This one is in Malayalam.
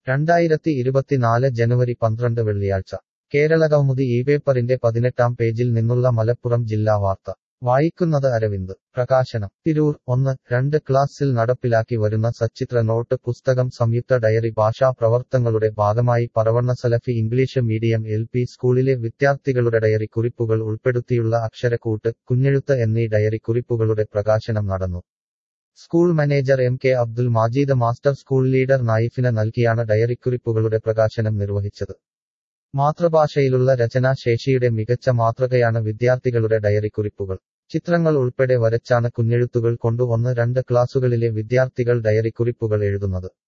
2024 ജനുവരി 12 വെള്ളിയാഴ്ച കേരളകൗമുദി ഈ പേപ്പറിന്റെ 18-ാം പേജിൽ നിന്നുള്ള മലപ്പുറം ജില്ലാ വാർത്ത വായിക്കുന്നത് അരവിന്ദ്. പ്രകാശനം തിരൂർ 1-2 ക്ലാസ്സിൽ നടപ്പിലാക്കി വരുന്ന സച്ചിത്ര നോട്ട് പുസ്തകം സംയുക്ത ഡയറി ഭാഷാ പ്രവർത്തനങ്ങളുടെ ഭാഗമായി Paravanna Salafi English medium LP സ്കൂളിലെ വിദ്യാർത്ഥികളുടെ ഡയറി കുറിപ്പുകൾ ഉൾപ്പെടുത്തിയുള്ള അക്ഷരക്കൂട്ട്, കുഞ്ഞെഴുത്ത് എന്നീ ഡയറി കുറിപ്പുകളുടെ പ്രകാശനം നടന്നു. School manager MK Abdul Majeed master school leader നായിഫിന് നൽകിയാണ് ഡയറിക്കുറിപ്പുകളുടെ പ്രകാശനം നിർവഹിച്ചത്. മാതൃഭാഷയിലുള്ള രചനാ ശേഷിയുടെ മികച്ച മാതൃകയാണ് വിദ്യാർത്ഥികളുടെ ഡയറിക്കുറിപ്പുകൾ. ചിത്രങ്ങൾ ഉൾപ്പെടെ വരച്ചാണ് കുഞ്ഞെഴുത്തുകൾ കൊണ്ട് 1-2 ക്ലാസുകളിലെ വിദ്യാർത്ഥികൾ ഡയറിക്കുറിപ്പുകൾ എഴുതുന്നത്.